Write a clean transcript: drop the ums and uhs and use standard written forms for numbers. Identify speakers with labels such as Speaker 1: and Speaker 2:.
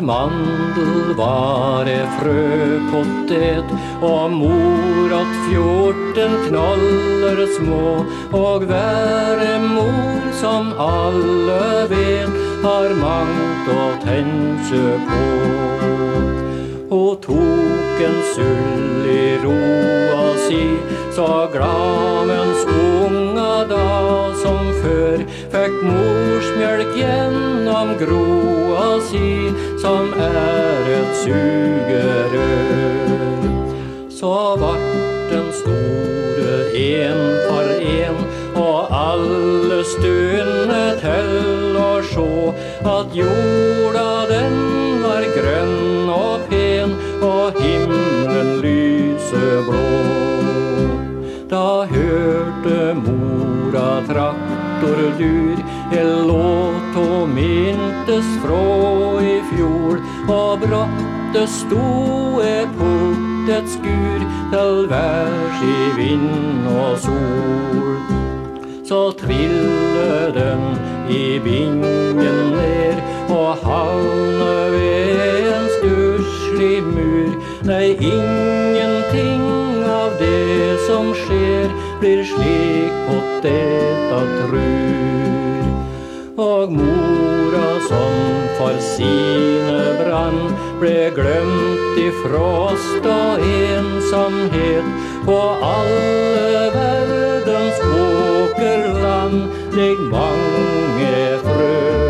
Speaker 1: mandel var frøpotet, og mor at 14 knoller små, og være mor som alle vet, har mangt å tenke på. Hun tok en sull i roa si, så glad mens unga da som før, fikk morsmjølk gjennom groa si, som et sugerør. Så vart den store en for en, og alle stundene til å sjå at jorda den var grønn og pen, og himmelen lyseblå. Da hørte mora traktordur, en låt og mintes fra i fjor, og brått stod portets skur til værs i vind og sol. Så trille den i bingen ned, og havne ved en stusslig mur. Nei, ingenting av det som skjer blir slik poteta trur. Og mora som for sine brann ble glemt i frost og ensomhet, på alle verdens åkerland ligg mange frø.